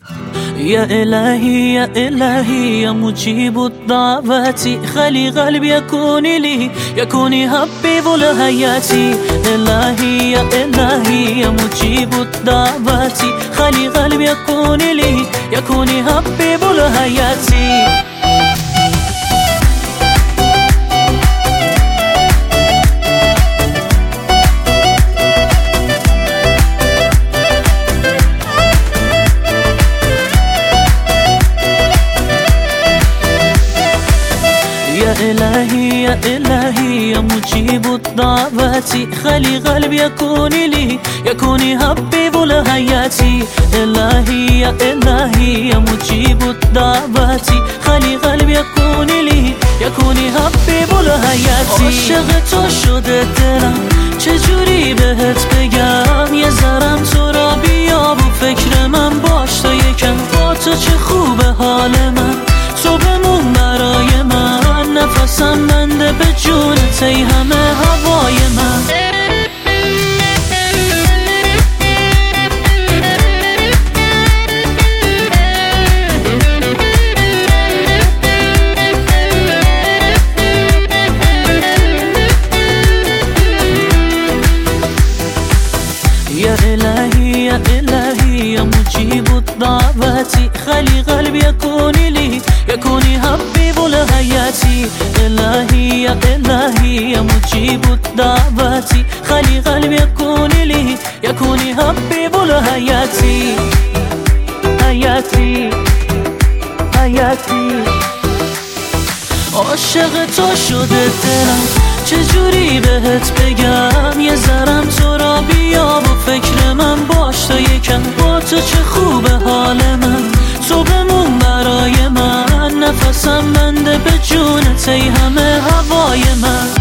يا إلهي يا إلهي يا مجيب الدعوات خلي قلبي يكون لي يكون حبيب لحياتي. إلهي يا إلهي يا مجيب الدعوات خلي قلبي يكون لي يكون حبيب لحياتي. يا إلهي يا إلهي يا مجيب الدعوات خلي قلبي يكون لي يكون حبيب لحياتي. إلهي يا إلهي يا مجيب الدعوات خلي قلبي يكون لي يكون حبيب لحياتي. عاشق تو شده دلم چجوری بهت بگم، یه ذرم تو را بیاب و فکر من باش تا یکم. با تو چه خوبه حال من، تو بمون برای من، نفسم بنده به جونت ای همه هوای من. يا إلهي يا إلهي يا مجيب الدعوات خلي قلبي يكون لي يكون حبيب لحياتي. إلهي يا إلهي يا مجيب الدعوات خلي قلبي يكون لي يكون حبيب لحياتي. حياتي حياتي عاشق تو شده دلم چجوری بهت بگم، یه ذرم تو را بیاب و فکر من باش تا یکم. با تو چه خوبه حال من، تو بمون برای من، نفسم بنده به جونت ای همه هوای من.